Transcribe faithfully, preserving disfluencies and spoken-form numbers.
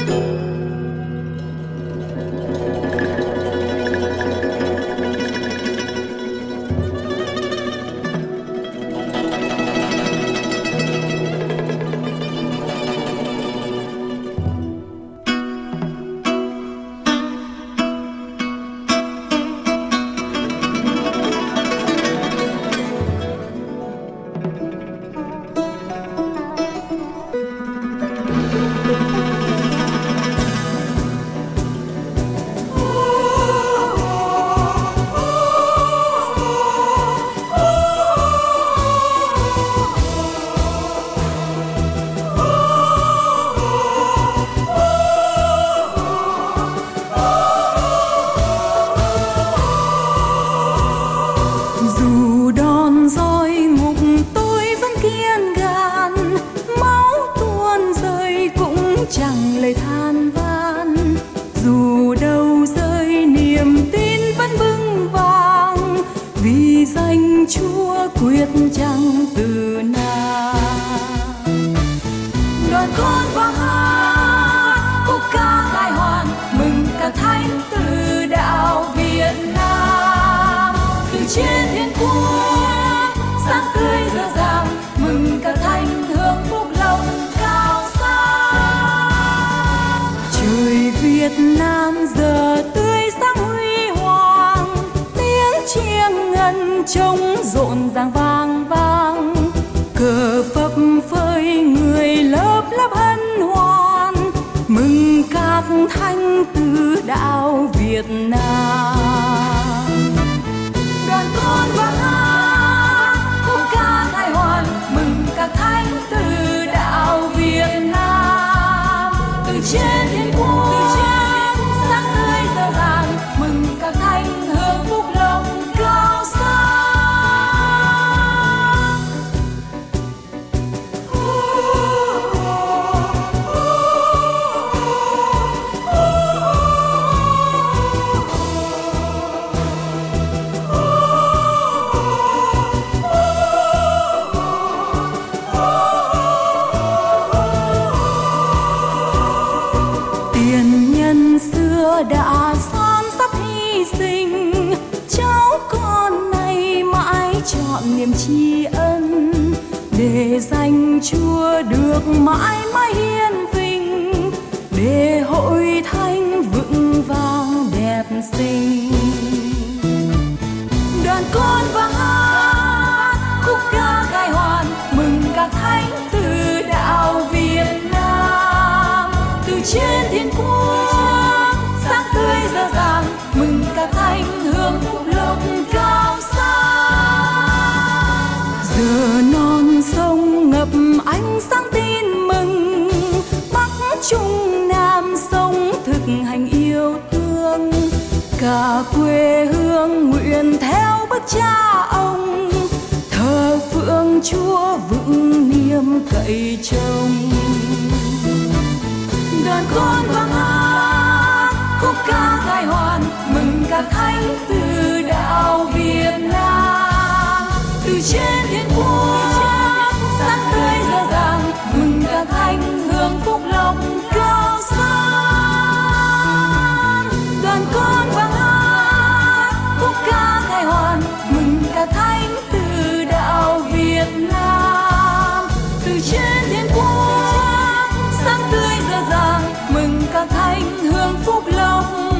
chẳng lời than van, dù đâu rơi niềm tin vẫn vững vàng, vì danh Chúa quyết chẳng từ nào. Đoàn con vang hát khúc ca khai hoàn, mừng cả thánh từ đạo Việt Nam. Từ trên thiên quốc sáng tươi rỡ ràng, mừng cả thánh hương phúc lộc cao sang. Trời Việt Nam giờ tươi sáng huy hoàng, tiếng chiêng ngân trống rộn ràng vang vang, cờ phấp phới người lớp lớp hân hoan, mừng các thánh từ đạo Việt Nam. Đoàn con vang hát khúc ca khai hoàn, mừng các thánh từ đạo Việt Nam. Từ trên thiên quốc sáng tươi rỡ ràng, mừng các thánh hương phúc lộc cao sang. Đã son sắt hy sinh, cháu con này mãi chọn niềm tri ân, để danh Chúa được mãi mãi hiển vinh, để hội thánh vững vàng đẹp xinh. Đoàn con vang hát khúc ca khai hoàn, mừng các thánh từ đạo Việt Nam. Từ trên thiên quốc sáng tươi rỡ ràng, mừng các thánh hương phúc lộc cao sang. Giờ non sông ngập ánh sáng tin mừng, Bắc Trung Nam sống thực hành yêu thương, cả quê hương nguyện theo bước cha ông, thờ phượng Chúa vững niềm cậy trông. Đoàn con vang hát khúc ca khai hoàn, mừng các thánh từ đạo Việt Nam. Từ trên thiên quốc sáng tươi rỡ ràng, mừng các thánh hương phúc lộc cao sang. Đoàn con vang hát khúc ca khai hoàn, mừng các thánh từ đạo Việt Nam. Từ trên thiên quốc sáng tươi rỡ ràng, mừng các thánh hương phúc lộc